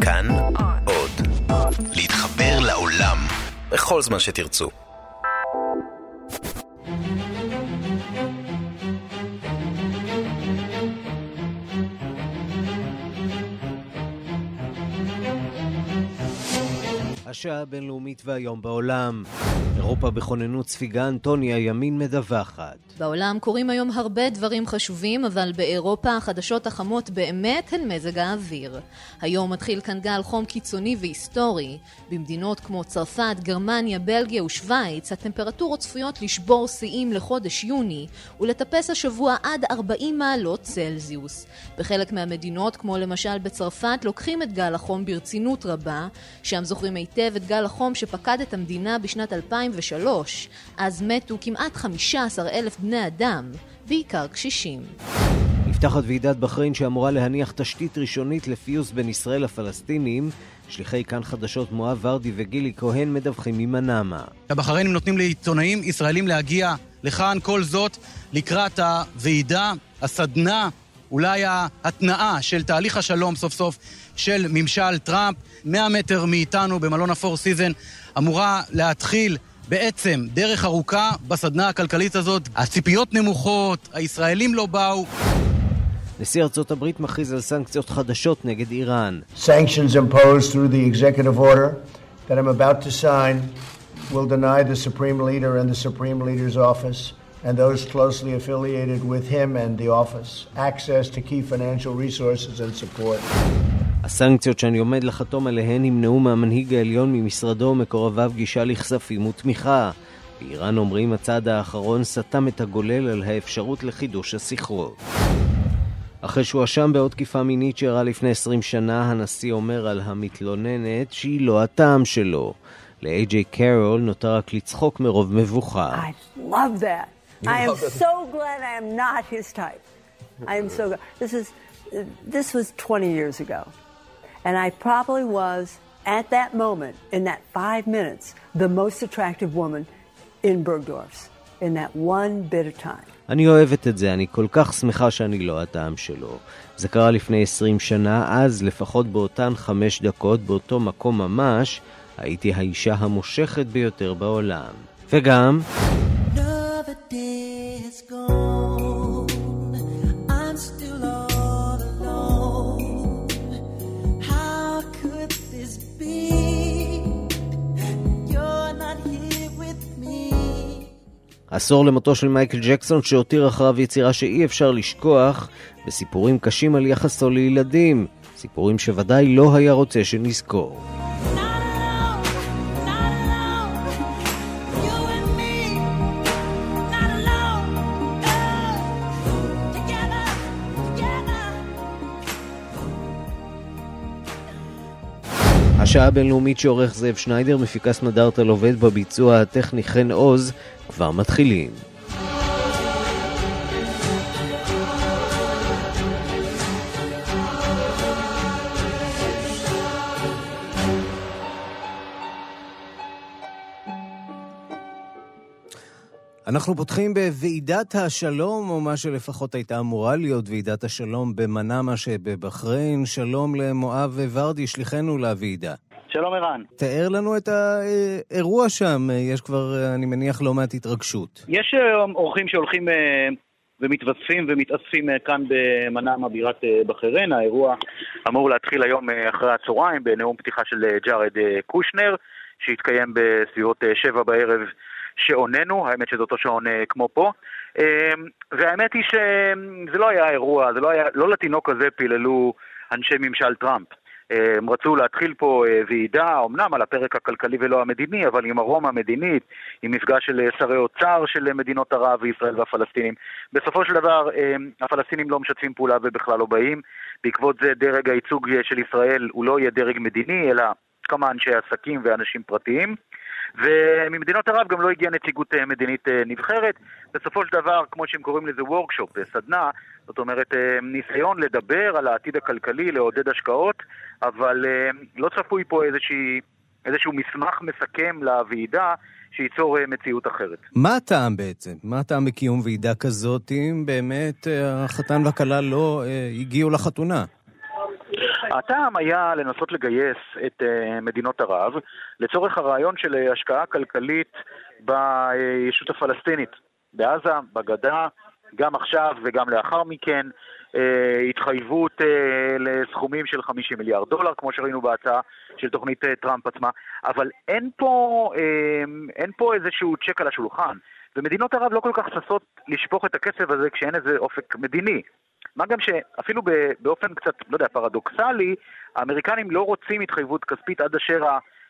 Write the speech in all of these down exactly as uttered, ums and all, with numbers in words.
כאן עוד. להתחבר לעולם בכל זמן שתרצו. השעה הבינלאומית והיום בעולם. אירופה בכוננות ספיגה, אנטוניה ימין מדווחת. בעולם קורים היום הרבה דברים חשובים, אבל באירופה החדשות החמות באמת הן מזג האוויר. היום מתחיל כאן גל חום קיצוני והיסטורי. במדינות כמו צרפת, גרמניה, בלגיה ושוויץ, הטמפרטורות צפויות לשבור שיאים לחודש יוני, ולטפס השבוע עד ארבעים מעלות צלזיוס. בחלק מהמדינות, כמו למשל בצרפת, לוקחים את גל החום ברצינות רבה, שם זוכרים היטב את גל החום שפקד את המדינה בשנת אלפיים ושלוש. אז מתו כמעט חמישה עשר אלף בני אדם, בעיקר קשישים. נפתחת ועידת בחריין שאמורה להניח תשתית ראשונית לפיוס בין ישראל לפלסטינים. שליחי כאן חדשות מואב ורדי וגילי כהן מדווחים ממנאמה. הבחריינים נותנים לעיתונאים ישראלים להגיע לכאן, כל זאת לקראת הוועידה, הסדנה, אולי ההתנאה של תהליך השלום סוף סוף של ממשל טראמפ. מאה מטר מאיתנו במלון הפור סיזן אמורה להתחיל בעצם דרך ארוכה בסדנה הכלכלית הזאת. הציפיות נמוכות, הישראלים לא באו. נשיא ארצות הברית מכריז על סנקציות חדשות נגד איראן. Sanctions imposed through the executive order that I'm about to sign will deny the supreme leader and the supreme leader's office and those closely affiliated with him and the office access to key financial resources and support. הסנקציות שאני עומד לחתום עליהן ימנעו מהמנהיג העליון ממשרדו ומקורביו גישה לכספים ותמיכה. באיראן אומרים הצעד האחרון סתם את הגולל על האפשרות לחידוש השיחות. אחרי שהוא אשם בעוד תקיפה מינית שאירעה לפני עשרים שנה, הנשיא אומר על המתלוננת שהיא לא הטעם שלו. ל-איי ג'יי קרול נותר רק לצחוק מרוב מבוכה. I love that. I am so glad I am not his type. I am so glad. This is this was twenty years ago. And I probably was, at that moment, in that five minutes, the most attractive woman in Bergdorf, in that one bit of time. אני אוהבת את זה, אני כל כך שמחה שאני לא הטעם שלו. זה קרה לפני עשרים שנה, אז לפחות באותן חמש דקות, באותו מקום ממש, הייתי האישה המושכת ביותר בעולם. וגם... Another day is gone. I'm still all alone. How could this be? You're not here with me. עשור למותו של מייקל ג'קסון שהותיר אחריו יצירה שאי אפשר לשכוח, בסיפורים קשים על יחסו לילדים, סיפורים שוודאי לא היה רוצה שנזכור. השעה הבינלאומית שעורך זאב שניידר, מפיקס מדארטל עובד בביצוע הטכני חן עוז, כבר מתחילים. אנחנו פותחים בוועידת השלום, או מה שלפחות הייתה אמורה להיות ועידת השלום במנאמה שבבחריין. שלום למואב ורדי, שליחנו לוועידה. שלום ערן. תאר לנו את האירוע שם, יש כבר, אני מניח, לא מעט התרגשות. יש אורחים שהולכים ומתווספים ומתאספים כאן במנאמה בירת בחריין. האירוע אמור להתחיל היום אחרי הצהריים בנאום פתיחה של ג'ארד קושנר, שהתקיים בסביבות שבע בערב שעוננו, האמת שזה אותו שעון כמו פה, והאמת היא שזה לא היה אירוע, זה לא היה, לא לתינוק הזה פיללו אנשי ממשל טראמפ. הם רצו להתחיל פה ועידה, אמנם על הפרק הכלכלי ולא המדיני, אבל עם ארומה המדינית, עם מפגש של שרי אוצר של מדינות ערב וישראל והפלסטינים. בסופו של דבר, הפלסטינים לא משתפים פעולה ובכלל לא באים. בעקבות זה דרג הייצוג של ישראל הוא לא יהיה דרג מדיני, אלא כמה אנשי עסקים ואנשים פרטיים. וממדינות ערב גם לא הגיעה נציגות מדינית נבחרת. בסופו של דבר, כמו שהם קוראים לזה וורקשופ, סדנה, זאת אומרת, ניסיון לדבר על העתיד הכלכלי, לעודד השקעות, אבל לא צפוי פה איזושהי, איזשהו מסמך מסכם לוועידה שייצור מציאות אחרת. מה הטעם בעצם? מה הטעם בקיום ועידה כזאת אם באמת החתן והכלה לא הגיעו לחתונה? הטעם היה לנסות לגייס את מדינות ערב לצורך הרעיון של השקעה כלכלית בישות הפלסטינית, בעזה, בגדה, גם עכשיו וגם לאחר מכן, התחייבות לסכומים של חמישים מיליארד דולר, כמו שראינו בהצעה של תוכנית טראמפ עצמה, אבל אין פה, אין פה איזשהו צ'ק על השולחן, ומדינות ערב לא כל כך ששות לשפוך את הכסף הזה כשאין איזה אופק מדיני. מה גם שאפילו באופן קצת, לא יודע, פרדוקסלי, האמריקנים לא רוצים התחייבות כספית עד אשר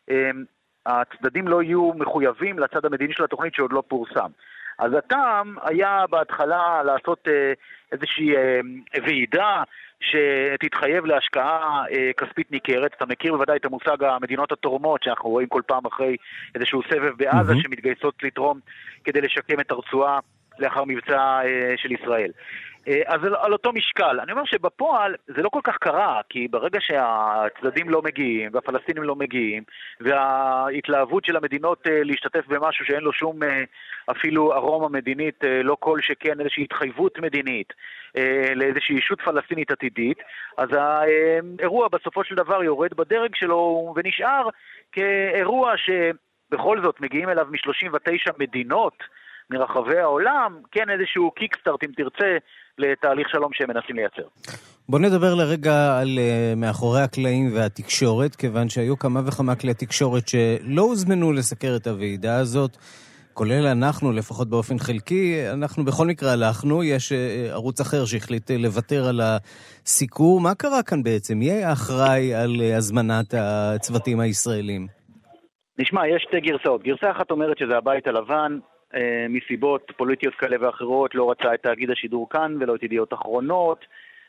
הצדדים לא יהיו מחויבים לצד המדיני של התוכנית שעוד לא פורסם. אז הטעם היה בהתחלה לעשות איזושהי ועידה שתתחייב להשקעה כספית ניכרת. אתה מכיר בוודאי את המושג המדינות התורמות שאנחנו רואים כל פעם אחרי איזשהו סבב בעזה mm-hmm. שמתגייסות לתרום כדי לשקם את הרצועה לאחר מבצע של ישראל. אז על אותו משקל, אני אומר שבפועל זה לא כל כך קרה, כי ברגע שהצדדים לא מגיעים והפלסטינים לא מגיעים וההתלהבות של המדינות להשתתף במשהו שאין לו שום אפילו ארומה מדינית, לא כל שכן איזושהי התחייבות מדינית לאיזושהי ישות פלסטינית עתידית, אז האירוע בסופו של דבר יורד בדרג שלו ונשאר כאירוע שבכל זאת מגיעים אליו מ-שלושים ותשע מדינות מרחבי העולם, כן איזשהו קיקסטארט אם תרצה לתהליך שלום שהם מנסים לייצר. בוא נדבר לרגע על uh, מאחורי הקלעים והתקשורת, כיוון שהיו כמה וכמה כלי תקשורת שלא הוזמנו לסקר את הוועידה הזאת, כולל אנחנו, לפחות באופן חלקי, אנחנו בכל מקרה הלכנו, יש uh, ערוץ אחר שהחליט uh, לוותר על הסיקור. מה קרה כאן בעצם? מי היה אחראי על uh, הזמנת הצוותים הישראלים? נשמע, יש שתי גרסאות. גרסה אחת אומרת שזה הבית הלבן, מסיבות פוליטיות כאלה ואחרות, לא רצה את תאגיד השידור כאן ולא את ידיעות אחרונות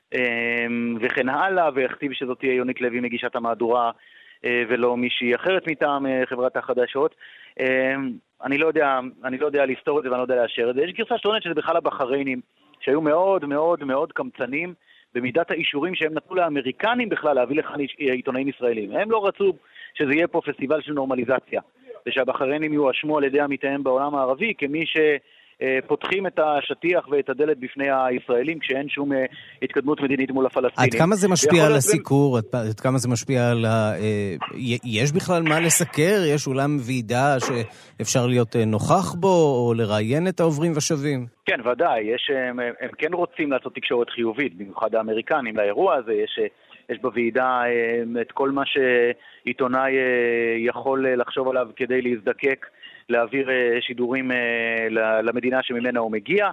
וכן הלאה, והכתיב שזאת תהיה יונית לוי מגישת המהדורה ולא מישהי אחרת מטעם חברת החדשות. אני לא יודע, אני לא יודע להסתור את זה ואני לא יודע לאשר את זה. יש גרסה שטוענת שזה בכלל הבחריינים שהיו מאוד מאוד מאוד קמצנים במידת האישורים שהם נתנו לאמריקנים בכלל להביא לכאן עיתונאים ישראלים. הם לא רצו שזה יהיה פה פסטיבל של נורמליזציה, ושהבחריינים יואשמו על ידי עמיתיהם בעולם הערבי כמי שפותחים את השטיח ואת הדלת בפני הישראלים כשאין שום התקדמות מדינית מול הפלסטינים. עד כמה זה משפיע על הסיקור? עד כמה זה משפיע על ה... יש בכלל מה לסקר? יש אולם ועידה שאפשר להיות נוכח בו או לראיין את העוברים ושבים? כן, ודאי. יש, הם, הם כן רוצים לעשות תקשורת חיובית, במיוחד האמריקנים לאירוע הזה. יש... יש בוועידה את כל מה שעיתונאי יכול לחשוב עליו כדי להזדקק, להעביר שידורים למדינה שממנה הוא מגיע,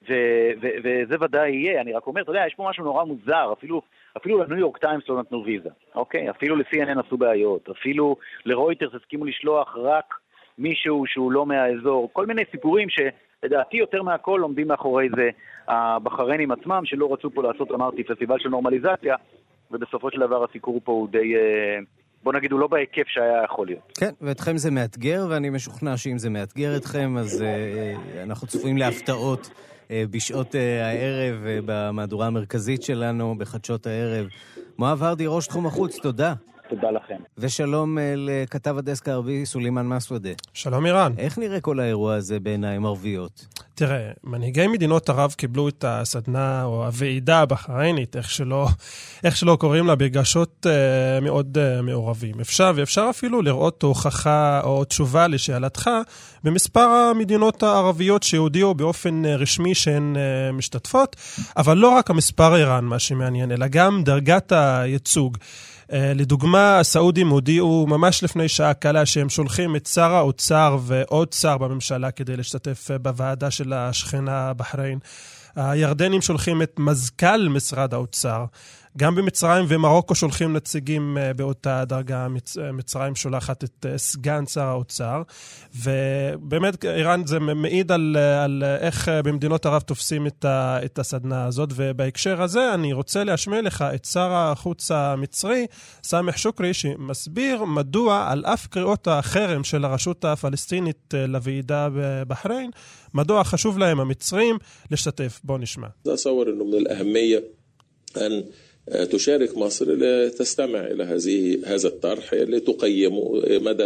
וזה ודאי יהיה. אני רק אומר, אתה יודע, יש פה משהו נורא מוזר, אפילו, אפילו לניו יורק טיימס לא נתנו ויזה, אוקיי? אפילו ל-סי אן אן עשו בעיות, אפילו לרויטרס הסכימו לשלוח רק מישהו שהוא לא מהאזור, כל מיני סיפורים שלדעתי יותר מהכל עומדים מאחורי זה הבחריינים עצמם, שלא רצו פה לעשות, אמרתי, פסטיבל של נורמליזציה, ובסופו של דבר הסיקור פה הוא די, בוא נגיד, הוא לא בהיקף שהיה יכול להיות. כן, ואתכם זה מאתגר, ואני משוכנע שאם זה מאתגר אתכם, אז uh, אנחנו צפויים להפתעות uh, בשעות uh, הערב, uh, במהדורה המרכזית שלנו, בחדשות הערב. מואב הרדי, ראש תחום החוץ, תודה. תודה לכם. ושלום uh, לכתב הדסק הערבי סולימן מסוודה. שלום איראן. איך נראה כל האירוע הזה בעיניים ערביות? תראה, מנהיגי מדינות ערב קיבלו את הסדנה או הוועידה הבחריינית, איך שלא, איך שלא קוראים לה, ברגשות uh, מאוד uh, מעורבים. אפשר, ואפשר אפילו לראות הוכחה או תשובה לשאלתך במספר המדינות הערביות שהודיעו באופן uh, רשמי שהן uh, משתתפות, אבל לא רק המספר איראן מה שמעניין, אלא גם דרגת הייצוג. לדוגמה, הסעודים הודיעו ממש לפני שעה קלה שהם שולחים את שר האוצר ועוד שר בממשלה כדי להשתתף בוועדה של השכנה בחריין. הירדנים שולחים את מזכ"ל משרד האוצר. גם במצרים ומרוקו שולחים נציגים באותה דרגה. מצרים שולחת את סגן שר האוצר. ובאמת, איראן זה מעיד על, על איך במדינות ערב תופסים את, ה, את הסדנה הזאת. ובהקשר הזה אני רוצה להשמיע לך את שר החוץ המצרי, סמח שוקרי, שמסביר מדוע על אף קריאות החרם של הרשות הפלסטינית לוועידה בבחריין, מדוע חשוב להם המצרים להשתתף. בוא נשמע. זה אصور انه من الاهميه ان تشارك مصر لتستمع إلى هذه هذا الطرح اللي تقيم مدى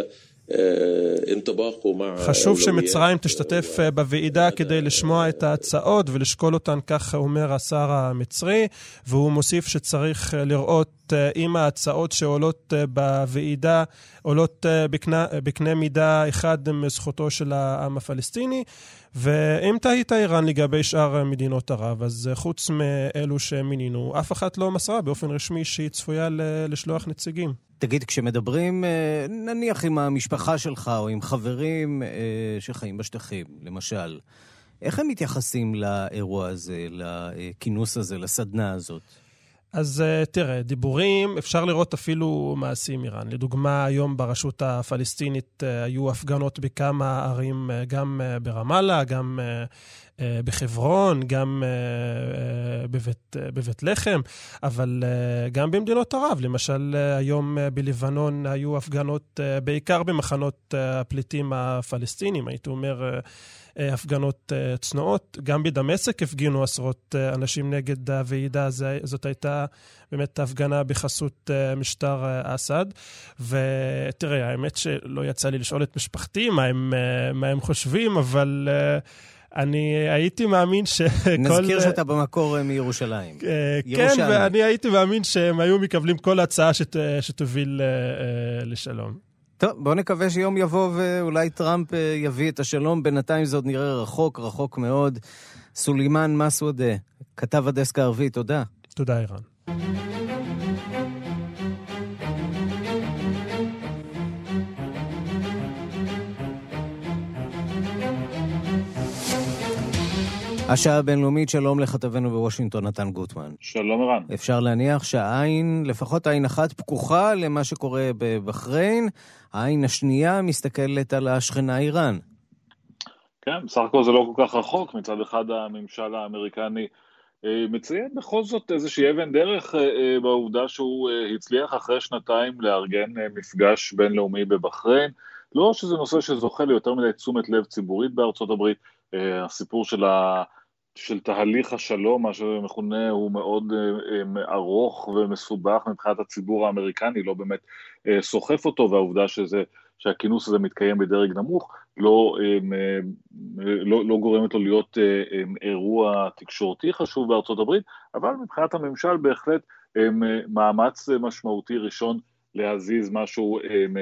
חשוב שמצרים תשתתף בוועידה כדי לשמוע את ההצעות ולשקול אותן, כך אומר השר המצרי, והוא מוסיף שצריך לראות אם ההצעות שעולות בוועידה עולות בקנה, בקנה מידה אחד מזכותו של העם הפלסטיני, ואם תהית איראן לגבי שאר מדינות ערב, אז חוץ מאלו שמינינו, אף אחת לא מסרה באופן רשמי שהיא צפויה לשלוח נציגים. תגיד, כשמדברים נניח עם המשפחה שלך או עם חברים שחיים בשטחים, למשל, איך הם מתייחסים לאירוע הזה, לכינוס הזה, לסדנה הזאת? אז תראה, דיבורים, אפשר לראות אפילו מעשים איראן. לדוגמה, היום ברשות הפלסטינית היו הפגנות בכמה ערים, גם ברמאללה, גם בחברון, גם בבית, בבית לחם, אבל גם במדינות ערב. למשל, היום בלבנון היו הפגנות בעיקר במחנות הפליטים הפלסטינים, הייתי אומר הפגנות צנועות. גם בדמשק הפגינו עשרות אנשים נגד הוועידה, זאת הייתה באמת הפגנה בחסות משטר אסד. ותראה, האמת שלא יצא לי לשאול את משפחתי מה הם, מה הם חושבים, אבל אני הייתי מאמין שכל... נזכיר שאתה במקור מירושלים. כן, ואני הייתי מאמין שהם היו מקבלים כל הצעה שת, שתוביל לשלום. טוב, בואו נקווה שיום יבוא ואולי טראמפ יביא את השלום. בינתיים זה עוד נראה רחוק, רחוק מאוד. סולימן מסעודה, כתב הדסק הערבי, תודה. תודה, אירן. השעה הבינלאומית, שלום לכתבנו בוושינגטון, נתן גוטמן. שלום אירן. אפשר להניח שהעין, לפחות העין אחת פקוחה למה שקורה בבחריין, העין השנייה מסתכלת על השכנה איראן. כן, בסך הכל זה לא כל כך רחוק. מצד אחד הממשל האמריקני מציין בכל זאת איזושהי אבן דרך בעובדה שהוא הצליח אחרי שנתיים לארגן מפגש בינלאומי בבחריין. לא שזה נושא שזוכה ליותר מדי תשומת לב ציבורית בארצות הברית, הסיפור של, ה... של תהליך השלום, מה שמכונה, הוא מאוד ארוך ומסובך מבחינת הציבור האמריקני, לא באמת סוחף אותו, והעובדה שזה, שהכינוס הזה מתקיים בדרג נמוך, לא, לא, לא גורמת לו להיות אירוע תקשורתי חשוב בארצות הברית, אבל מבחינת הממשל בהחלט מאמץ משמעותי ראשון להזיז משהו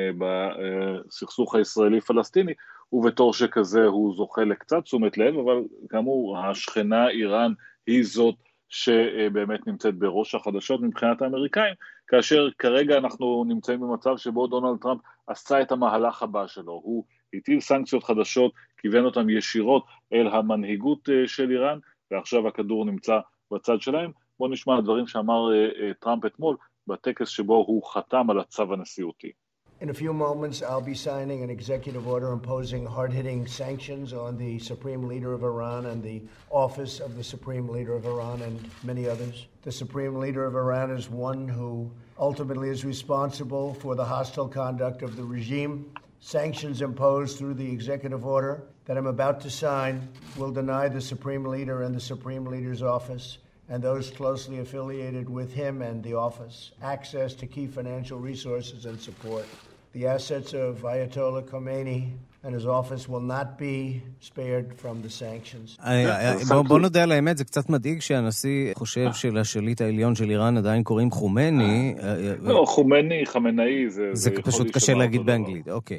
בסכסוך הישראלי-פלסטיני, ובתור שכזה הוא זוכה לקצת תשומת לב, אבל כאמור, השכנה איראן היא זאת שבאמת נמצאת בראש החדשות מבחינת האמריקאים, כאשר כרגע אנחנו נמצאים במצב שבו דונלד טראמפ עשה את המהלך הבא שלו, הוא הטיל סנקציות חדשות, כיוון אותם ישירות אל המנהיגות של איראן, ועכשיו הכדור נמצא בצד שלהם. בואו נשמע הדברים שאמר טראמפ אתמול, בטקס שבו הוא חתם על הצו הנשיאותי. In a few moments, I'll be signing an executive order imposing hard-hitting sanctions on the Supreme Leader of Iran and the Office of the Supreme Leader of Iran and many others. The Supreme Leader of Iran is one who ultimately is responsible for the hostile conduct of the regime. Sanctions imposed through the executive order that I'm about to sign will deny the Supreme Leader and the Supreme Leader's office and those closely affiliated with him and the office access to key financial resources and support. The assets of Ayatollah Khomeini and his office will not be spared from the sanctions. בוא נודה על האמת, זה קצת מדאיג שהנשיא חושב שלשליט העליון של איראן עדיין קוראים חומני. לא, חומני, חמנאי, זה פשוט קשה להגיד באנגלית, אוקיי.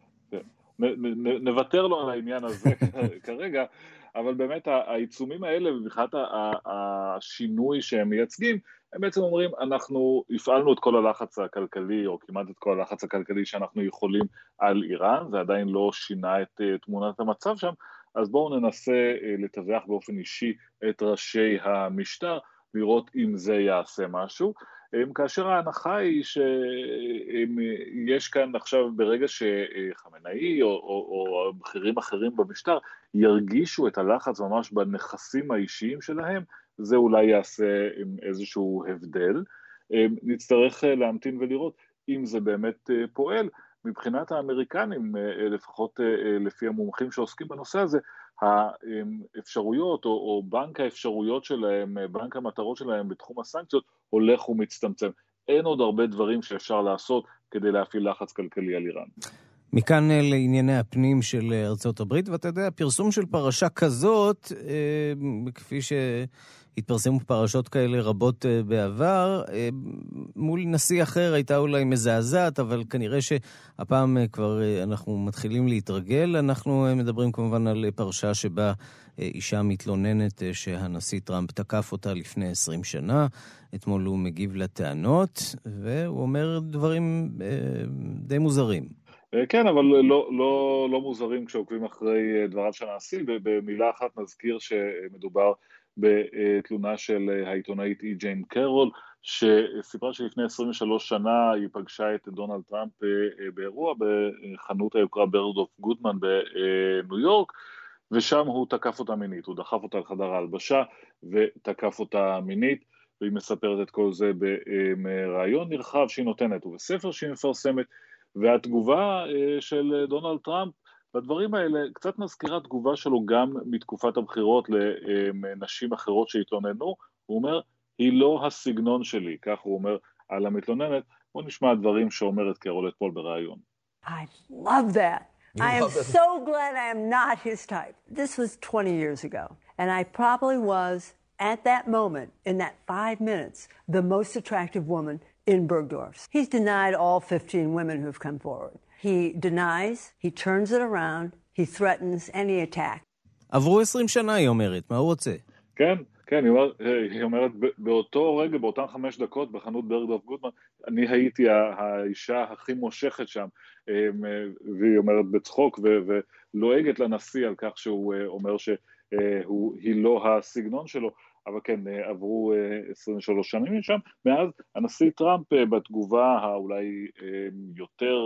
נוותר לו על העניין הזה כרגע, אבל באמת העיצומים האלה, ובכלל השינוי שהם מייצגים, הם בעצם אומרים, אנחנו הפעלנו את כל הלחץ הכלכלי, או כמעט את כל הלחץ הכלכלי שאנחנו יכולים על איראן, זה עדיין לא שינה את תמונת המצב שם, אז בואו ננסה לתווך באופן אישי את ראשי המשטר, לראות אם זה יעשה משהו, כאשר ההנחה היא שיש כאן עכשיו ברגע שחמנאי או, או, או בכירים אחרים במשטר ירגישו את הלחץ ממש בנכסים האישיים שלהם, זה אולי יעשה איזשהו הבדל. נצטרך להמתין ולראות אם זה באמת פועל. מבחינת האמריקנים, לפחות לפי המומחים שעוסקים בנושא הזה, האפשרויות או, או בנק האפשרויות שלהם, בנק המטרות שלהם בתחום הסנקציות הולך ומצטמצם. אין עוד הרבה דברים שאפשר לעשות כדי להפעיל לחץ כלכלי על איראן. מכאן לענייני הפנים של ארצות הברית, ואתה יודע, פרסום של פרשה כזאת, כפי שהתפרסמו פרשות כאלה רבות בעבר, מול נשיא אחר הייתה אולי מזעזעת, אבל כנראה שהפעם כבר אנחנו מתחילים להתרגל. אנחנו מדברים כמובן על פרשה שבה אישה מתלוננת שהנשיא טראמפ תקף אותה לפני עשרים שנה. אתמול הוא מגיב לטענות, והוא אומר דברים די מוזרים. כן, אבל לא, לא, לא מוזרים כשעוקבים אחרי דבריו של הנשיא. במילה אחת נזכיר שמדובר בתלונה של העיתונאית אי ג'יין קרול, שסיפרה שלפני עשרים ושלוש שנה היא פגשה את דונלד טראמפ באירוע בחנות היוקרה בירד אוף גודמן בניו יורק, ושם הוא תקף אותה מינית, הוא דחף אותה לחדר ההלבשה ותקף אותה מינית, והיא מספרת את כל זה ברעיון נרחב שהיא נותנת, ובספר שהיא מפרסמת, והתגובה של דונלד טראמפ לדברים האלה קצת מזכירה תגובה שלו גם מתקופת הבחירות לנשים אחרות שהתלוננו. הוא אומר, היא לא הסגנון שלי, כך הוא אומר על המתלוננת. בוא נשמע הדברים שאומרת קרול אתמול ברעיון. I love that. I am so glad I am not his type. This was twenty years ago, and I probably was, at that moment, in that five minutes, the most attractive woman in Bergdorf. He's denied all fifteen women who have come forward. He denies, he turns it around, he threatens, and he attacks. עברו עשרים שנה, היא אומרת, מה הוא רוצה? כן, כן, היא אומרת, באותו רגע, באותן חמש דקות, בחנות בירד-אוף גודמן, אני הייתי האישה הכי מושכת שם, והיא אומרת בצחוק, ולועגת לנשיא על כך שהוא אומר שהיא לא הסגנון שלו, אבל כן, עברו עשרים ושלוש שנים שם. מאז הנשיא טראמפ בתגובה האולי יותר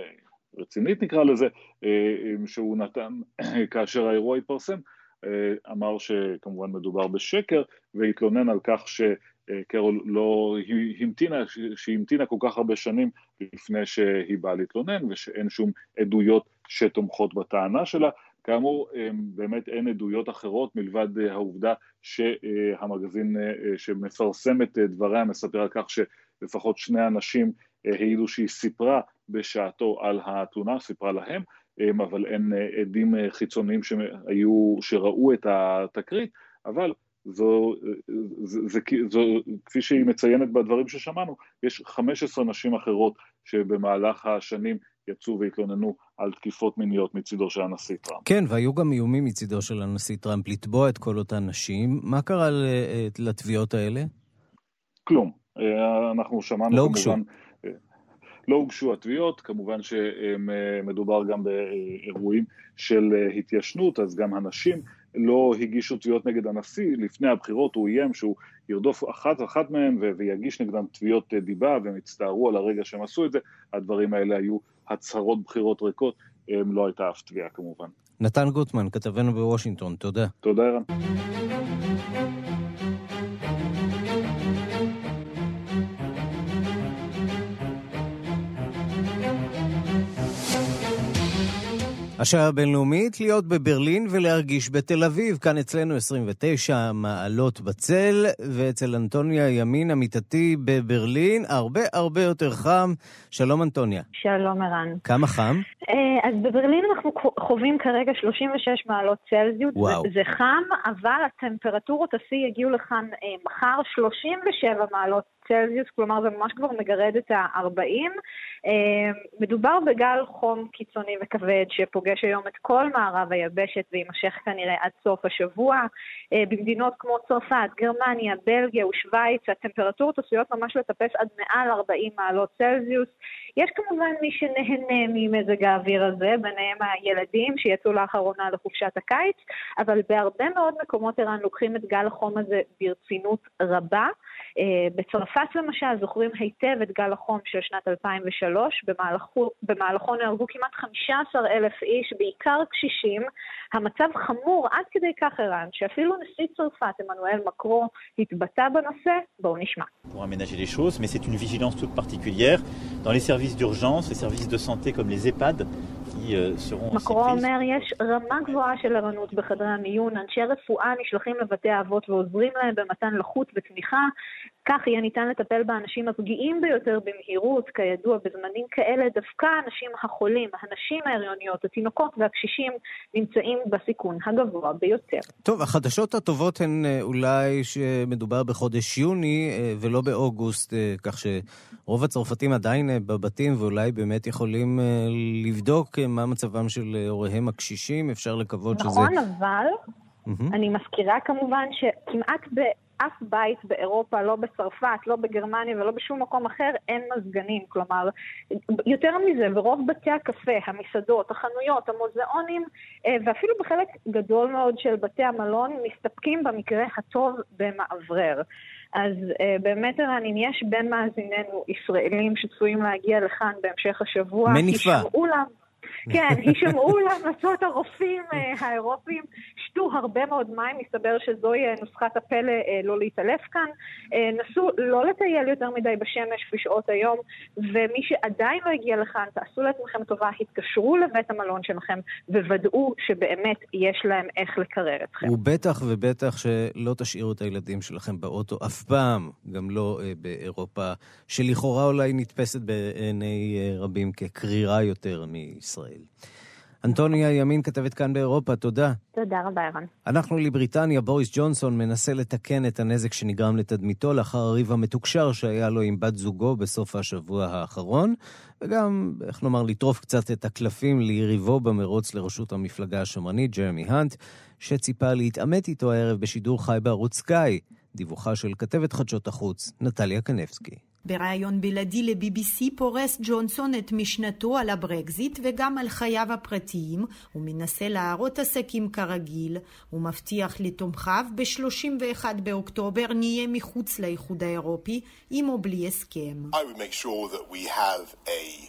רצינית נקרא לזה, שהוא נתן כאשר האירוע התפרסם, אמר שכמובן מדובר בשקר, והתלונן על כך שקרול לא המתינה, שהיא המתינה כל כך הרבה שנים לפני שהיא באה להתלונן, ושאין שום עדויות שתומכות בטענה שלה. כאמור, באמת אין עדויות אחרות מלבד העובדה שהמגזין שמפרסם את דבריה מספר על כך שלפחות שני אנשים העידו שהיא סיפרה בשעתו על התלונה, סיפרה להם, אבל אין עדים חיצוניים שהיו, שראו את התקרית, אבל זו, זו, זו, זו, כפי שהיא מציינת בדברים ששמענו, יש חמש עשרה נשים אחרות שבמהלך השנים יצאו והתלוננו על תקיפות מיניות מצידו של הנשיא טראמפ. כן, והיו גם איומים מצידו של הנשיא טראמפ לתבוע את כל אותן נשים. מה קרה לתביעות האלה? כלום. אנחנו שמענו לא כמובן... הוגשו. לא הוגשו התביעות, כמובן שמדובר גם באירועים של התיישנות, אז גם הנשים לא הגישו תביעות נגד הנשיא. לפני הבחירות הוא איים שהוא ירדוף אחת אחת מהם ויגיש נגדם תביעות דיבה, והם הצטערו על הרגע שהם עשו את זה. הדברים האלה היו הצהרות בחירות ריקות, לא הייתה אף תביעה כמובן. נתן גוטמן, כתבנו בוושינגטון, תודה. תודה ערן. השעה הבינלאומית, להיות בברלין ולהרגיש בתל אביב. כאן אצלנו עשרים ותשע מעלות בצל, ואצל אנטוניה ימין עמיתתי בברלין הרבה הרבה יותר חם. שלום אנטוניה. שלום ערן. כמה חם? אז בברלין אנחנו חווים כרגע שלושים ושש מעלות צלזיוס. וואו. זה חם, אבל הטמפרטורות השיא יגיעו לכאן מחר שלושים ושבע מעלות צלזיוס, כלומר זה ממש כבר מגרד את ה-ארבעים. מדובר בגל חום קיצוני וכבד שפוגש היום את כל מערב היבשת וימשך כנראה עד סוף השבוע. במדינות כמו צרפת, גרמניה, בלגיה ושוויץ הטמפרטורות עשויות ממש לטפס עד מעל ארבעים מעלות צלזיוס. יש כמובן מי שנהנה ממזג האוויר הזה, ביניהם הילדים שיצאו לאחרונה לחופשת הקיץ, אבל בהרבה מאוד מקומות איראן לוקחים את גל החום הזה ברצינות רבה. בצרפת למשל זוכרים היטב את גל החום של שנת אלפיים ושלוש, במהלכו, במהלכו נהרגו כמעט חמישה עשר אלף איש, בעיקר קשישים. המצב חמור עד כדי כך איראן, שאפילו נשיא צרפת, עמנואל מקרון, התבטא בנושא. בואו נשמע. Pour aménager les choses, mais c'est une vigilance toute particulière dans les services d'urgence, les services de santé comme les EHPAD. מקרון אומר, יש רמה גבוהה של ערנות בחדרי המיון, אנשי רפואה נשלחים לבתי האבות ועוזרים להם במתן לחות ותמיכה. כך יהיה ניתן לטפל באנשים הפגיעים ביותר במהירות. כידוע, בזמנים כאלה דווקא האנשים החולים, הנשים ההריוניות, התינוקות והקשישים נמצאים בסיכון הגבוה ביותר. טוב, החדשות הטובות הן אולי שמדובר בחודש יוני ולא באוגוסט, כך שרוב הצרפתים עדיין בבתים ואולי באמת יכולים לבדוק מה מצבם של הוריהם הקשישים. אפשר לקוות שזה... נכון, אבל אני מזכירה כמובן שכמעט באף בית באירופה, לא בצרפת, לא בגרמניה ולא בשום מקום אחר, אין מזגנים. כלומר, יותר מזה, ברוב בתי הקפה, המסעדות, החנויות, המוזיאונים, ואפילו בחלק גדול מאוד של בתי המלון, מסתפקים במקרה הטוב במאוורר. אז באמת ערן, אם יש בין מאזיננו ישראלים שצפויים להגיע לכאן בהמשך השבוע, מניפה. ישמעו להם. כן, הישמעו להמלצות הרופאים האירופיים, שתו הרבה מאוד מים, מסתבר שזוהי נוסחת הפלא לא להתעלף כאן, נסו לא לטייל יותר מדי בשמש בשעות היום, ומי שעדיין לא הגיע לכאן, תעשו לעצמכם טובה, התקשרו לבית המלון שלכם, וודאו שבאמת יש להם איך לקרר אתכם. ובטח ובטח שלא תשאירו את הילדים שלכם באוטו אף פעם, גם לא באירופה, שלכאורה אולי נתפסת בעיני רבים כקרירה יותר מישראל. אנטוניה ימין, כתבת כאן באירופה, תודה. תודה רבה, ערן. אנחנו לבריטניה. בוריס ג'ונסון מנסה לתקן את הנזק שנגרם לתדמיתו לאחר הריב המתוקשר שהיה לו עם בת זוגו בסוף השבוע האחרון, וגם, איך נאמר, לטרוף קצת את הקלפים ליריבו במרוץ לראשות המפלגה השמרנית, ג'רמי הנט, שציפה להתעמת איתו הערב בשידור חי בערוץ סקאי. דיווחה של כתבת חדשות החוץ, נטליה קנבסקי. ברעיון בלעדי ל-בי בי סי פורס ג'ונסון את משנתו על הברקזיט וגם על חייו הפרטיים. הוא מנסה להראות עסקים כרגיל. הוא מבטיח לתומכיו ב-שלושים ואחד באוקטובר נהיה מחוץ לאיחוד האירופי עם או בלי הסכם. I would make sure that we have a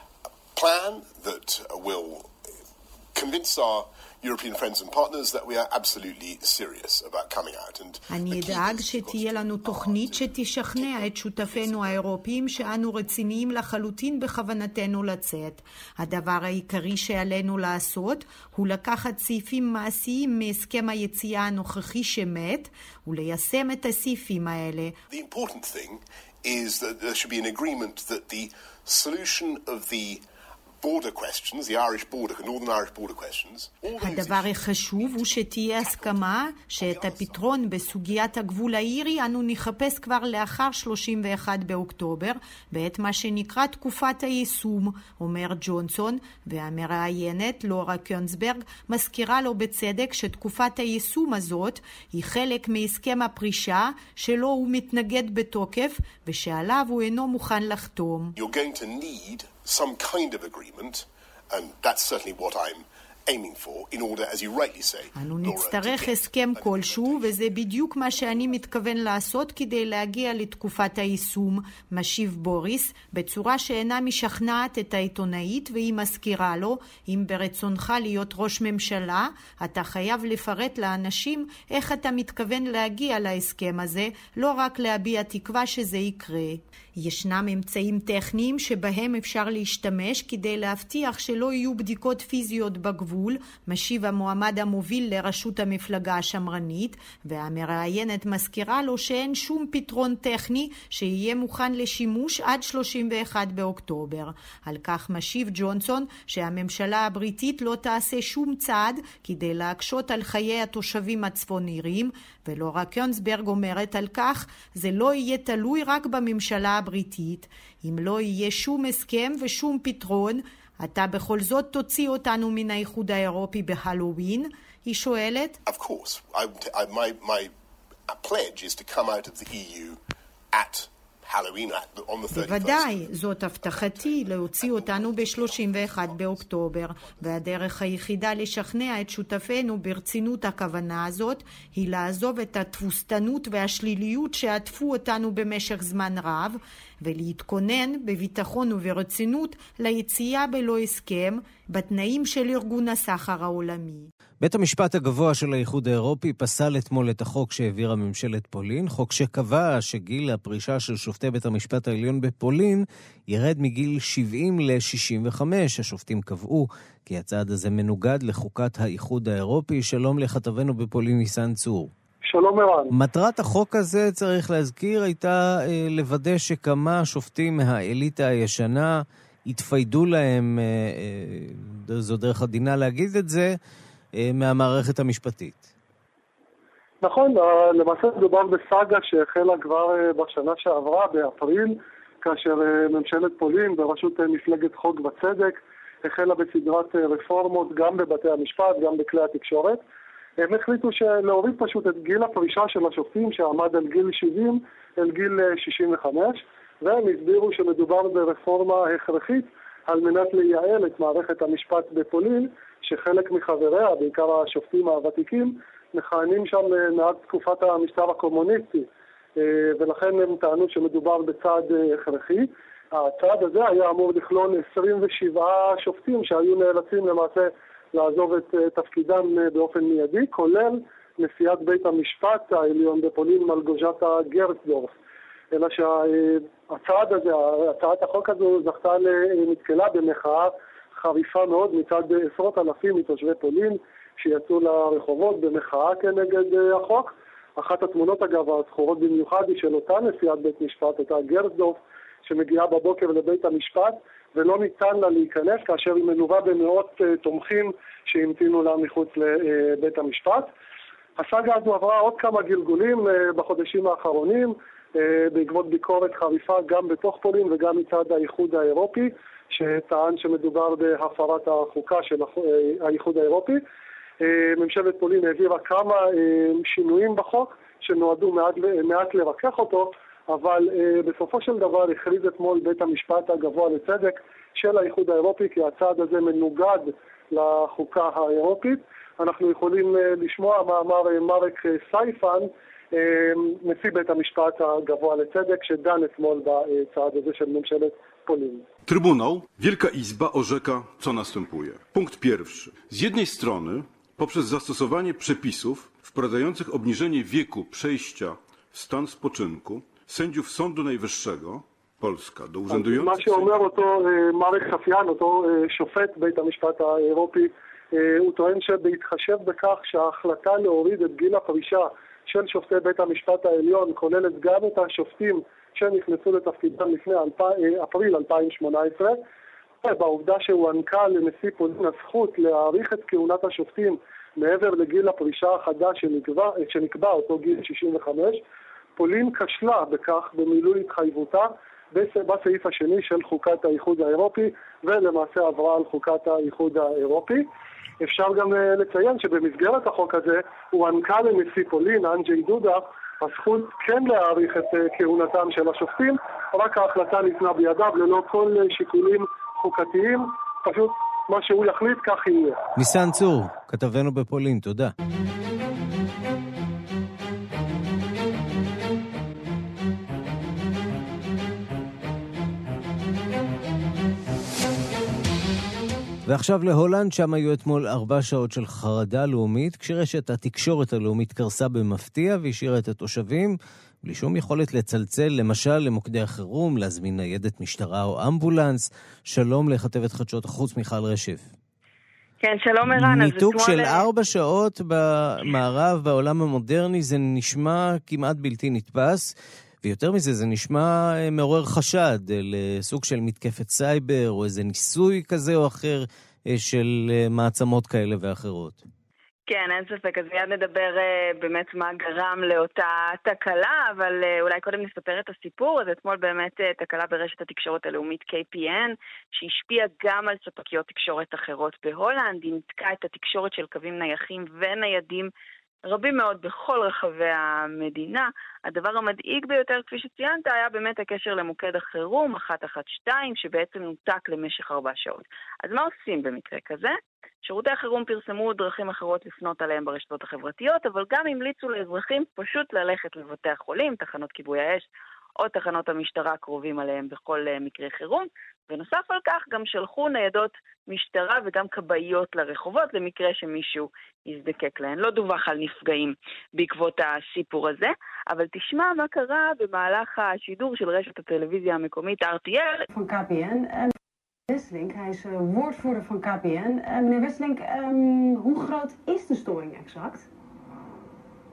plan that will convince our European friends and partners that we are absolutely serious about coming out. And אני אדאג שתהיה לנו תוכנית שתשכנע את שותפינו האירופיים שאנו רציניים לחלוטין בכוונתנו לצאת. הדבר העיקרי שעלינו לעשות הוא לקחת סעיפים מעשיים מהסכם היציאה הנוכחי שמת וליישם את הסעיפים האלה. The important thing is that there should be an agreement that the solution of the border questions, the Irish border, Northern Irish border questions. הדבר החשוב הוא שתהיה הסכמה שאת הפתרון בסוגיית הגבול האירי אנו נחפש כבר לאחר שלושים ואחד באוקטובר, בעת מה שנקרא תקופת היישום, אומר ג'ונסון, והמראיינת לורה קונסברג מזכירה לו בצדק שתקופת היישום הזאת היא חלק מהסכם הפרישה שלו הוא מתנגד בתוקף ושעליו הוא אינו מוכן לחתום. You're going to need some kind of agreement, and that's certainly what I'm aiming for, in order, as you rightly say, אנו נצטרך הסכם כלשהו, וזה בדיוק מה שאני מתכוון לעשות כדי להגיע לתקופת היישום, משיב בוריס, בצורה שאינה משכנעת את העיתונאית, והיא מזכירה לו, אם ברצונך להיות ראש ממשלה, אתה חייב לפרט לאנשים איך אתה מתכוון להגיע להסכם הזה, לא רק להביע תקווה שזה יקרה. ישנם אמצעים טכניים שבהם אפשר להשתמש כדי להבטיח שלא יהיו בדיקות פיזיות בגבול, משיב המועמד המוביל לראשות המפלגה השמרנית, והמראיינת מזכירה לו שאין שום פתרון טכני שיהיה מוכן לשימוש עד שלושים ואחד באוקטובר. על כך משיב ג'ונסון שהממשלה הבריטית לא תעשה שום צעד כדי להקשות על חיי התושבים הצפון-איריים, ולורה קונסברג אומרת על כך, זה לא יהיה תלוי רק בממשלה הבריטית. אם לא יהיה שום הסכם ושום פתרון, אתה בכל זאת תוציא אותנו מן האיחוד האירופי בהלווין? היא שואלת. Of course. I, I, my, my pledge is to come out of the E U at Halloween on the thirty-first. בוודאי, זאת הבטחתי להוציא אותנו ב-שלושים ואחד באוקטובר, והדרך היחידה לשכנע את שותפינו ברצינות הכוונה הזאת היא לעזוב את התבוסתנות והשליליות שעטפו אותנו במשך זמן רב, ולהתכונן בביטחון וברצינות ליציאה בלא הסכם בתנאים של ארגון הסחר העולמי. בית המשפט הגבוה של האיחוד האירופי פסל אתמול את החוק שהעבירה ממשלת פולין, חוק שקבע שגיל הפרישה של שופטי בית המשפט העליון בפולין ירד מגיל שבעים ל-שישים וחמש. השופטים קבעו כי הצעד הזה מנוגד לחוקת האיחוד האירופי. שלום לכתבנו בפולין ניסן צור. שלום ערן. מטרת החוק הזה, צריך להזכיר, הייתה אה, לוודא שכמה שופטים מהאליטה הישנה התפיידו להם, אה, אה, זו דרך עדינה להגיד את זה, אה, מהמערכת המשפטית. נכון, למעשה מדובר בסאגה שהחלה כבר בשנה שעברה, באפריל, כאשר ממשלת פולין בראשות מפלגת חוק וצדק החלה בסדרת רפורמות גם בבתי המשפט, גם בכלי התקשורת. הם החליטו להוריד פשוט את גיל הפרישה של השופטים שעמד על גיל שבעים אל גיל שישים וחמש, והם הסבירו שמדובר ברפורמה הכרחית על מנת לייעל את מערכת המשפט בפולין, שחלק מחבריה, בעיקר השופטים הוותיקים, מכהנים שם מאז תקופת המשטר הקומוניסטי, ולכן הם טענו שמדובר בצעד הכרחי. הצעד הזה היה אמור לכלול עשרים ושבעה שופטים שהיו נאלצים למעשה לעזוב את תפקידם באופן מיידי, כולל נשיאת בית המשפט העליון בפולין מלגוז'טה גרצדורף. אלא שהצעד הזה, הצעת החוק הזו זכתה נתקלה במחאה חריפה מאוד מצד עשרות אלפים מתושבי פולין שיצאו לרחובות במחאה כנגד החוק. אחת התמונות אגב הזכורות במיוחד היא של אותה נשיאת בית משפט, אותה גרצדורף, שמגיעה בבוקר לבית המשפט ולא ניתן לה להיכנס כאשר היא מלווה במאות תומכים שהמתינו לה מחוץ לבית המשפט. הסאגה הזו עברה עוד כמה גלגולים בחודשים האחרונים בעקבות ביקורת חריפה גם בתוך פולין וגם מצד האיחוד האירופי, שטען שמדובר בהפרת החוקה של האיחוד האירופי. ממשלת פולין העבירה כמה שינויים בחוק שנועדו מעט, מעט לרכך אותו, אבל בסופו של דבר הכריז אתמול בית המשפט הגבוה לצדק של האיחוד האירופי כי הצעד הזה מנוגד לחוקה האירופית. אנחנו יכולים לשמוע מאמר מרק סייפן, נשיא bית המשפט הגבוה לצדek, שדן אתמול בצעד הזה של ממשלת Polin. Trybunał, Wielka Izba orzeka, co następuje. Punkt pierwszy. Z jednej strony, poprzez zastosowanie przepisów wprowadzających obniżenie wieku przejścia w stan spoczynku sędziów Sądu Najwyższego, Polska, do urzędujących... מה שאומר אותו מרק ספיאן, אותו שופט בית המשפט האירופי, הוא טוען שבהתחשב בכך שההחלטה להוריד את גיל הפרישה של שופטי בית המשפט העליון כוללת גם את השופטים שנכנסו לתפקידם לפני אפריל אלפיים שמונה עשרה, בעובדה שהוענקה לנשיא פולין הזכות להאריך את כהונת השופטים מעבר לגיל הפרישה החדש שנקבע, שנקבע אותו גיל שישים וחמש, פולין כשלה בכך במילוי התחייבותה בסעיף השני של חוקת האיחוד האירופי, ולמעשה עברה על חוקת האיחוד האירופי. אפשר גם לציין שבמסגרת החוק הזה הוענקה לנשיא פולין, אנג'י דודה, הזכות כן להאריך את כהונתם של השופטים, רק ההחלטה ניתנה בידיו ללא כל שיקולים חוקתיים, פשוט מה שהוא יחליט כך יהיה. ניסן צור, כתבנו בפולין, תודה. ועכשיו להולנד, שם היו אתמול ארבע שעות של חרדה לאומית, כשרשת התקשורת הלאומית קרסה במפתיע והשאירה את התושבים בלי שום יכולת לצלצל, למשל למוקדי החירום, להזמין ניידת משטרה או אמבולנס. שלום לכתבת חדשות החוץ מיכל רשף. כן, שלום ערן. ניתוק של ארבע שעות במערב, בעולם המודרני, זה נשמע כמעט בלתי נתפס, ויותר מזה זה נשמע מעורר חשד לסוג של מתקפת סייבר או איזה ניסוי כזה או אחר של מעצמות כאלה ואחרות. כן, אין ספק, אז מיד נדבר באמת מה גרם לאותה תקלה, אבל אולי קודם נספר את הסיפור. אז אתמול באמת תקלה ברשת התקשורת הלאומית קיי פי אן, שהשפיעה גם על ספקיות תקשורת אחרות בהולנד, היא ניתקה את התקשורת של קווים נייחים וניידים רבים מאוד בכל רחבי המדינה. הדבר המדאיג ביותר, כפי שציינת, היה באמת הקשר למוקד החירום אחת אחת שתיים, שבעצם נותק למשך ארבע שעות. אז מה עושים במקרה כזה? שירותי החירום פרסמו דרכים אחרות לפנות עליהם ברשתות החברתיות, אבל גם המליצו לאזרחים פשוט ללכת לבתי החולים, תחנות כיבוי האש, או תחנות המשטרה קרובים עליהם בכל מקרה חירום, ונוסף על כך גם שלחו ניידות משטרה וגם קבעיות לרחובות למקרה שמישהו יזדקק להן. לא דווח על נפגעים בעקבות הסיפור הזה, אבל תשמע מה קרה במהלך השידור של רשת הטלוויזיה המקומית אר טי אל. Van K P N. Wesselink, hij is uh, woordvoerder van K P N. Uh, meneer Wesselink, um, hoe groot is de storing exact?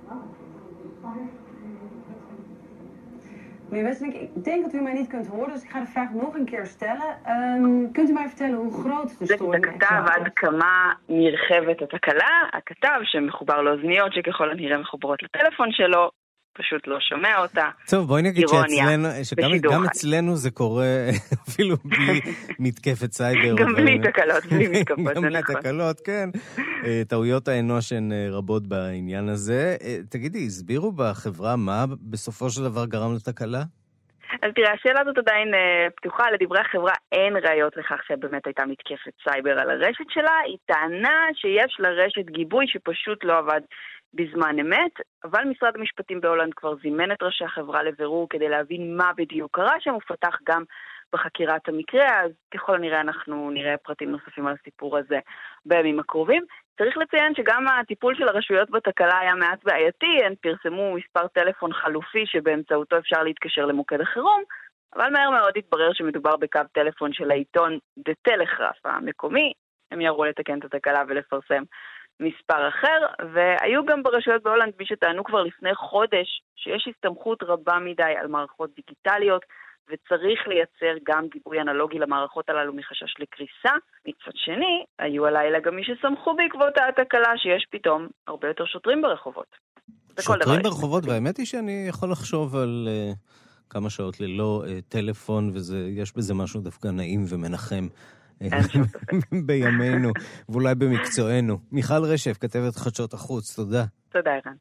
Meneer Wesselink, ik denk dat u mij niet kunt horen, dus ik ga de vraag nog een keer stellen. Um, kunt u mij vertellen hoe groot de storing is? הכתב עד כמה נרחבת התקלה, הכתב שמחובר לאוזניות שככל הנראה מחוברות לטלפון שלו, פשוט לא שומע אותה. טוב, בואי נגיד שאצלנו, שגם אצלנו זה קורה אפילו בלי מתקפת סייבר. גם בלי תקלות, בלי מתקפות, גם בלי תקלות, כן. טעויות האנוש הן רבות בעניין הזה. תגידי, הסבירו בחברה מה בסופו של דבר גרם לתקלה? אז תראה, השאלה הזאת עדיין פתוחה. לדברי החברה אין ראיות לכך שבאמת הייתה מתקפת סייבר על הרשת שלה. היא טענה שיש לרשת גיבוי שפשוט לא עבד בזמן אמת, אבל משרד המשפטים בהולנד כבר זימן את ראשי החברה לבירור כדי להבין מה בדיוק קרה שם, הוא פתח גם בחקירת המקרה, אז ככל הנראה אנחנו נראה פרטים נוספים על הסיפור הזה בימים הקרובים. צריך לציין שגם הטיפול של הרשויות בתקלה היה מעט בעייתי, הן פרסמו מספר טלפון חלופי שבאמצעותו אפשר להתקשר למוקד החירום, אבל מהר מאוד התברר שמדובר בקו טלפון של העיתון דה טלגראף המקומי, הם יראו לתקן את התקלה ולפרסם מספר אחר, והיו גם ברשויות בהולנד מי שטענו כבר לפני חודש שיש הסתמכות רבה מדי על מערכות דיגיטליות, וצריך לייצר גם גיבוי אנלוגי למערכות הללו מחשש לקריסה. מצד שני, היו הלילה גם מי שסמכו בעקבות התקלה שיש פתאום הרבה יותר שוטרים ברחובות. שוטרים ברחובות, והאמת היא שאני יכול לחשוב על uh, כמה שעות ללא uh, טלפון, ויש בזה משהו דווקא נעים ומנחם. בימינו, ואולי במקצוענו. מיכל רשף, כתבת חדשות החוץ, תודה. תודה, ערן.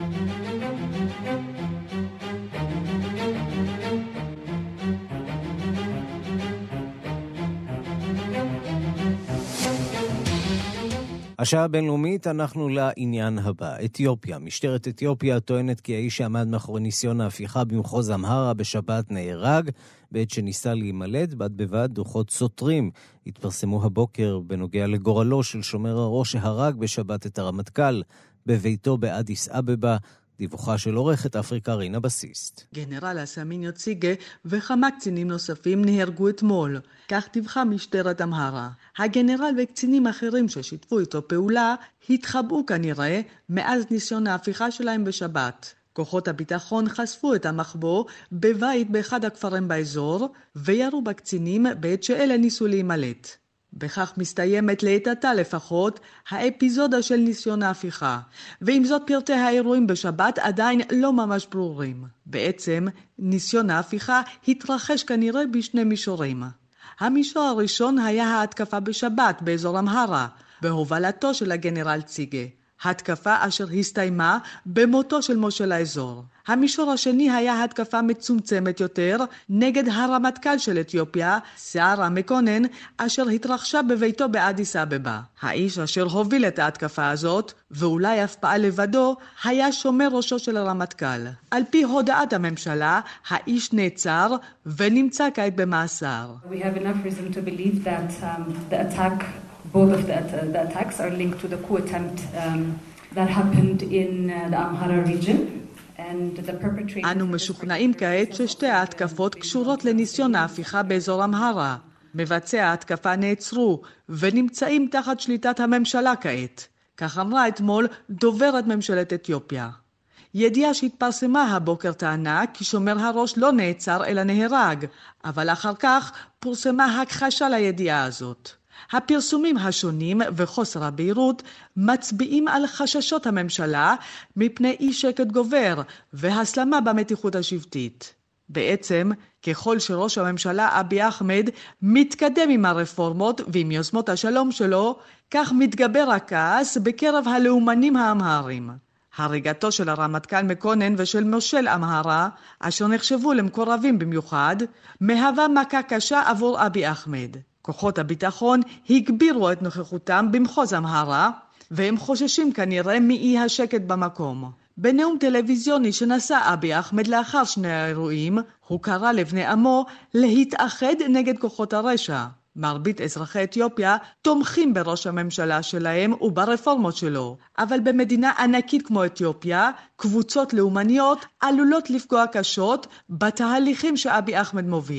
השעה הבינלאומית, אנחנו לעניין הבא. אתיופיה. משטרת אתיופיה טוענת כי האיש שעמד מאחורי ניסיון ההפיכה במחוז אמהרה בשבת נהרג, בעת שניסה להימלט, בד בבד דוחות סותרים התפרסמו הבוקר בנוגע לגורלו של שומר הראש שהרג בשבת את הרמטכ"ל בביתו באדיס אבבה. דיווחה של עורכת אפריקה רינה בסיסט. גנרל אסמיניו ציגה וכמה קצינים נוספים נהרגו אתמול, כך דיווחה משטרת אמהרה. הגנרל וקצינים אחרים ששיתפו איתו פעולה התחבאו כנראה מאז ניסיון ההפיכה שלהם בשבת. כוחות הביטחון חשפו את המחבוא בבית באחד הכפרים באזור וירו בקצינים בעת שאלה ניסו להימלט. בכך מסתיימת לעת עתה לפחות האפיזודה של ניסיון ההפיכה, ועם זאת פרטי האירועים בשבת עדיין לא ממש ברורים. בעצם ניסיון ההפיכה התרחש כנראה בשני מישורים. המישור הראשון היה ההתקפה בשבת באזור אמהרה, בהובלתו של הגנרל ציגה. התקפה אשר הסתיימה במותו של מושל האזור. המישור השני היה התקפה מצומצמת יותר נגד הרמטכ"ל של אתיופיה, סערה מקונן, אשר התרחשה בביתו באדיס אבבה. האיש אשר הוביל את ההתקפה הזאת, ואולי אף פעל לבדו, היה שומר ראשו של הרמטכ"ל. על פי הודעת הממשלה, האיש נעצר ונמצא כעת במאסר. We have enough reason to believe that um, the attack Both of the, the attacks are linked to the coup attempt um, that happened in uh, the Amhara region. And the perpetrator... אנו משוכנעים כעת ששתי ההתקפות קשורות לניסיון ההפיכה באזור אמהרה. מבצעי ההתקפה נעצרו ונמצאים תחת שליטת הממשלה כעת. כך אמרה אתמול דוברת ממשלת אתיופיה. ידיעה שהתפרסמה הבוקר טענה כי שומר הראש לא נעצר אלא נהרג, אבל אחר כך פורסמה הכחשה לידיעה הזאת. הפרסומים השונים וחוסר הבהירות מצביעים על חששות הממשלה מפני אי שקט גובר והסלמה במתיחות השבטית. בעצם, ככל שראש הממשלה אבי אחמד מתקדם עם הרפורמות ועם יוזמות השלום שלו, כך מתגבר הכעס בקרב הלאומנים האמהרים. הריגתו של הרמטכ"ל מקונן ושל מושל אמהרה, אשר נחשבו למקורבים במיוחד, מהווה מכה קשה עבור אבי אחמד. כוחות הביטחון הגבירו את נוכחותם במחוז אמהרה, והם חוששים כנראה מאי השקט במקום. בנאום טלוויזיוני שנשא אבי אחמד לאחר שני האירועים, הוא קרא לבני עמו להתאחד נגד כוחות הרשע. מרבית אזרחי אתיופיה תומכים בראש הממשלה שלהם וברפורמות שלו, אבל במדינה ענקית כמו אתיופיה, קבוצות לאומניות עלולות לפגוע קשות בתהליכים שאבי אחמד מוביל.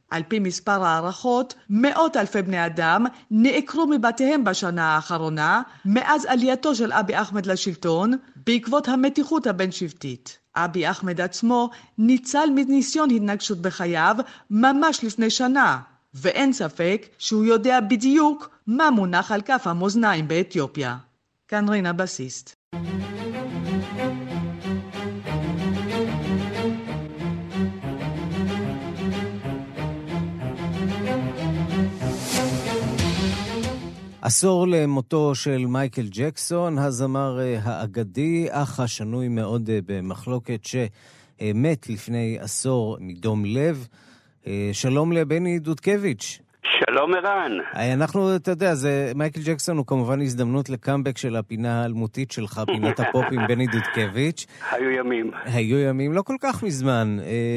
על פי מספר הערכות, מאות אלפי בני אדם נעקרו מבתיהם בשנה האחרונה, מאז עלייתו של אבי אחמד לשלטון, בעקבות המתיחות הבין-שבטית. אבי אחמד עצמו ניצל מניסיון התנגשות בחייו ממש לפני שנה, ואין ספק שהוא יודע בדיוק מה מונח על כף המאזניים באתיופיה. כאן רינה בסיסט. עשור למותו של מייקל ג'קסון, הזמר האגדי, אך השנוי מאוד במחלוקת, שמת לפני עשור מדום לב. שלום לבני דודקביץ'. שלום ערן. אנחנו, אתה יודע, זה, מייקל ג'קסון הוא כמובן הזדמנות לקאמבק של הפינה האלמותית שלך, פינת הפופ עם בני דודקביץ'. היו ימים. היו ימים, לא כל כך מזמן.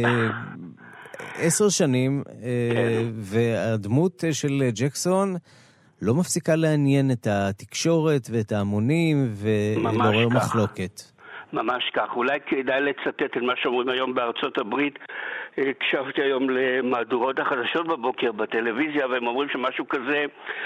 עשר שנים, והדמות של ג'קסון לא מפסיקה לעניין את התקשורת ואת ההמונים ולעורר מחלוקת. ממש כך. אולי כדאי לצטט את מה שאומרים היום בארצות הברית. הקשבתי היום למהדורות החדשות בבוקר בטלוויזיה, והם אומרים שמשהו כזה,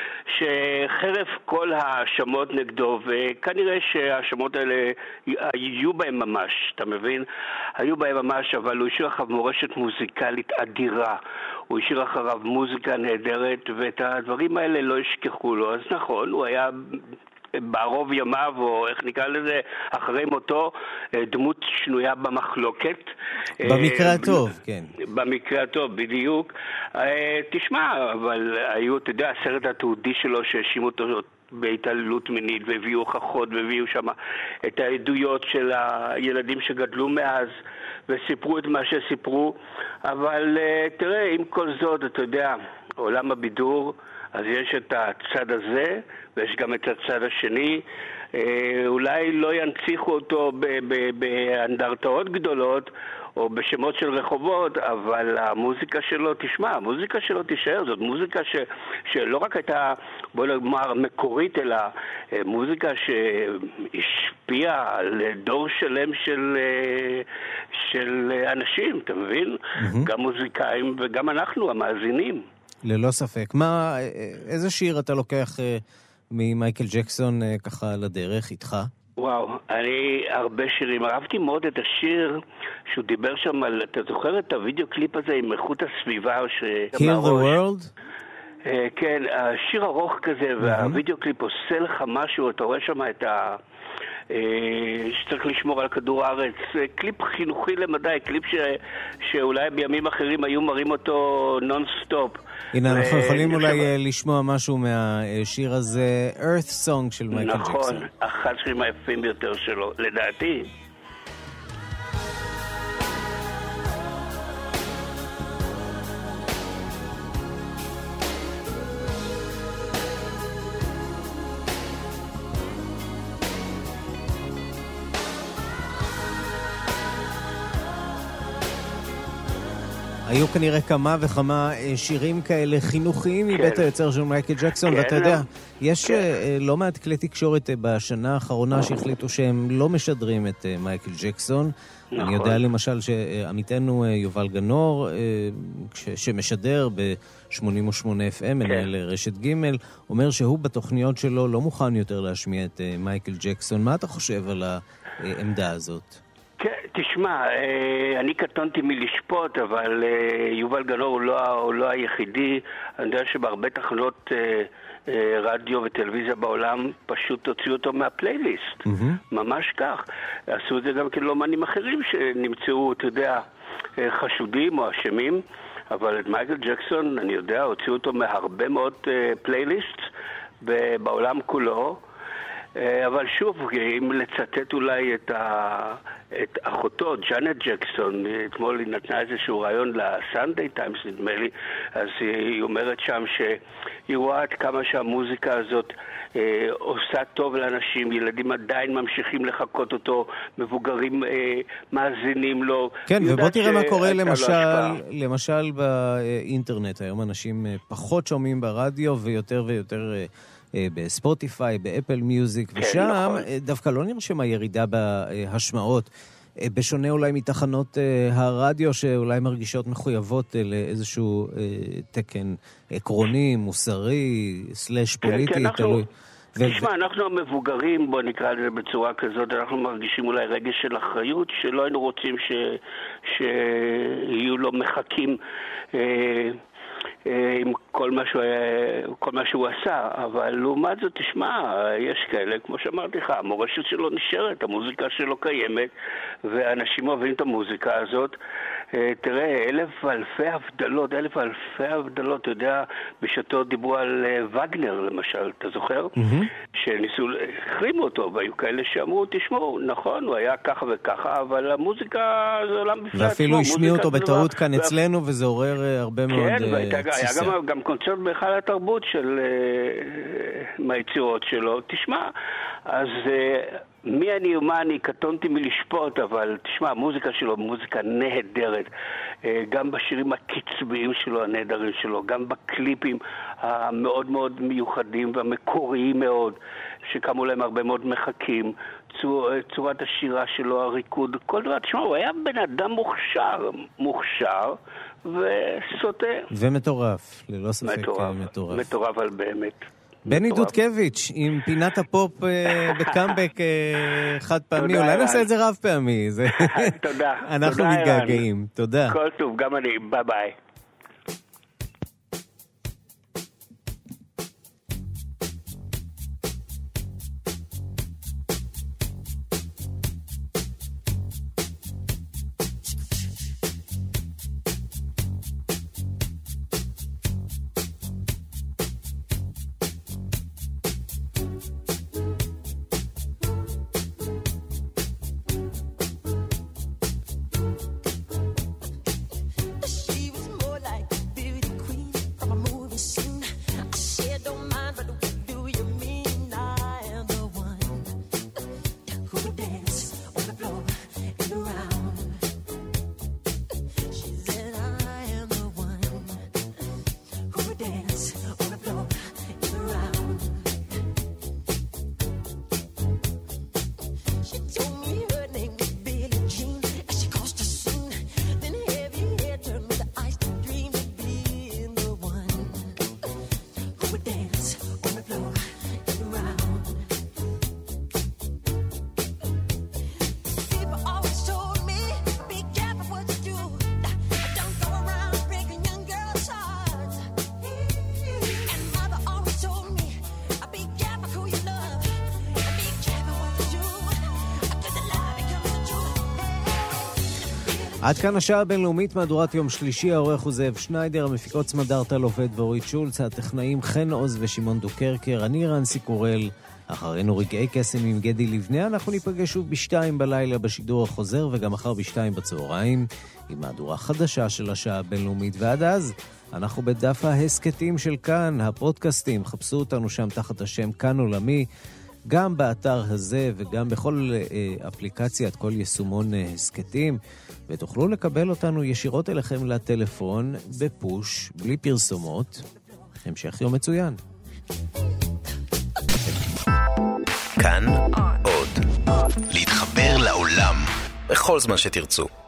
שחרף כל האשמות נגדו, וכנראה שהאשמות האלה היו בהם ממש, אתה מבין? היו בהם ממש, אבל הוא השאיר אחריו מורשת מוזיקלית אדירה. הוא השאיר אחריו מוזיקה נהדרת, ואת הדברים האלה לא ישכחו לו. אז נכון, הוא היה בערוב ימיו, או איך נקרא לזה, אחרי מותו, דמות שנויה במחלוקת. במקרה הטוב, כן. במקרה הטוב, בדיוק. תשמע, אבל היו, אתה יודע, הסרט התיעודי שלו שהאשימו אותו בהתעללות מינית, והביאו הוכחות, והביאו שם את העדויות של הילדים שגדלו מאז, וסיפרו את מה שסיפרו. אבל תראה, עם כל זאת, אתה יודע, עולם הבידור, אז יש את הצד הזה, ויש גם את הצד השני. אולי לא ינציחו אותו באנדרטאות גדולות, או בשמות של רחובות, אבל המוזיקה שלו, תשמע, המוזיקה שלו תישאר. זאת מוזיקה ש, שלא רק הייתה, בוא נאמר, מקורית, אלא מוזיקה שהשפיעה על דור שלם של, של אנשים, אתה מבין? Mm-hmm. גם מוזיקאים וגם אנחנו, המאזינים. ללא ספק. מה, איזה שיר אתה לוקח ממייקל ג'קסון ככה לדרך איתך? וואו, אני הרבה שירים. אהבתי מאוד את השיר שהוא דיבר שם על, אתה זוכר את הוידאו קליפ הזה עם איכות הסביבה? ש... Kill the World? Uh, כן, השיר ארוך כזה, mm-hmm. והוידאו קליפ עושה לך משהו, אתה רואה שם את ה... שצריך לשמור על כדור הארץ. קליפ חינוכי למדי, קליפ ש... שאולי בימים אחרים היו מראים אותו נון-סטופ. הנה, ו... אנחנו יכולים אולי לשמוע משהו מהשיר הזה, Earth Song של מייקל ג'קסון. נכון, אחד השירים היפים ביותר שלו, לדעתי. היו כנראה כמה וכמה שירים כאלה חינוכיים מבית היוצר של מייקל ג'קסון, ואתה יודע, יש לא מעט כלי תקשורת בשנה האחרונה שהחליטו שהם לא משדרים את מייקל ג'קסון. אני יודע למשל שעמיתנו יובל גנור, שמשדר ב-שמונים ושמונה אף אם, מנהל רשת ג', אומר שהוא בתוכניות שלו לא מוכן יותר להשמיע את מייקל ג'קסון. מה אתה חושב על העמדה הזאת? כן, תשמע, אני קטונתי מלשפוט, אבל יובל גנור הוא לא, הוא לא היחידי. אני יודע שבהרבה תחנות רדיו וטלוויזיה בעולם פשוט הוציאו אותו מהפלייליסט. Mm-hmm. ממש כך. עשו את זה גם כן לאמנים אחרים שנמצאו, אתה יודע, חשודים או אשמים, אבל את מייקל ג'קסון, אני יודע, הוציאו אותו מהרבה מאוד פלייליסט בעולם כולו. אבל שוב, אם לצטט אולי את, ה... את אחותו, ג'אנט ג'קסון, אתמול היא נתנה איזשהו רעיון לסנדיי טיימס, נדמה לי, אז היא אומרת שם שהיא רואה עד כמה שהמוזיקה הזאת אה, עושה טוב לאנשים, ילדים עדיין ממשיכים לחכות אותו, מבוגרים אה, מאזינים לו. כן, ובוא תראה מה קורה למשל, למשל באינטרנט, היום אנשים פחות שומעים ברדיו ויותר ויותר... בספוטיפיי, באפל מיוזיק, ושם דווקא לא נרשמה ירידה בהשמעות בשונה אולי מתחנות הרדיו, שאולי מרגישות מחויבות לאיזשהו תקן עקרוני, מוסרי, סלש פוליטי, תלוי. תשמע, אנחנו המבוגרים, בוא נקרא לזה בצורה כזאת, אנחנו מרגישים אולי רגש של אחריות, שלא היינו רוצים ש... שיהיו לו מחכים אה, אה, עם כל מה, שהוא, כל מה שהוא עשה, אבל לעומת זאת, תשמע, יש כאלה, כמו שאמרתי לך, המורשת שלו נשארת, המוזיקה שלו קיימת, ואנשים אוהבים את המוזיקה הזאת. תראה, אלף אלפי הבדלות, אלף אלפי הבדלות, אתה יודע, בשעתו דיברו על וגנר למשל, אתה זוכר? Mm-hmm. שניסו, החרימו אותו, והיו כאלה שאמרו, תשמעו, נכון, הוא היה ככה וככה, אבל המוזיקה זה עולם בפני עצמו. ואפילו השמיעו אותו בטעות כאן ואף... אצלנו, וזה עורר הרבה מאוד כן, תסיסה. כן, היה גם, גם קונצרט בהיכל התרבות של מהיצירות שלו. תשמע, אז... מי אני ומה אני קטונתי מלשפוט, אבל תשמע, המוזיקה שלו מוזיקה נהדרת, גם בשירים הקצביים שלו, הנהדרים שלו, גם בקליפים המאוד מאוד מיוחדים והמקוריים מאוד, שקמו להם הרבה מאוד מחכים, צור, צורת השירה שלו, הריקוד, כל דבר. תשמע, הוא היה בן אדם מוכשר, מוכשר וסוטה. ומטורף, ללא ספק מטורף. מטורף, מטורף על באמת. בני דודקביץ' עם פינת הפופ בקאמבק חד פעמי, אולי נעשה את זה רב פעמי. תודה. אנחנו מתגעגעים. תודה. כל טוב, גם אני. ביי ביי. עד כאן השעה הבינלאומית, מהדורת יום שלישי, העורך הוא זאב שניידר, המפיקות סמדארטה לובד ואורית שולץ, הטכנאים חן עוז ושמעון דוקרקר, אני רנסי קורל, אחרינו רגעי קסם עם גדי לבנה, אנחנו ניפגש שוב בשתיים בלילה בשידור החוזר וגם מחר בשתיים בצהריים, עם מהדורה חדשה של השעה הבינלאומית, ועד אז אנחנו בדף ההסקטים של כאן, הפודקאסטים, חפשו אותנו שם תחת השם כאן עולמי, גם באתר הזה וגם בכל אה, אפליקציית, כל יישומון אה, הסקטים, ותוכלו לקבל אותנו ישירות אליכם לטלפון בפוש, בלי פרסומות. המשך יום מצוין. כאן עוד. להתחבר לעולם בכל זמן שתרצו.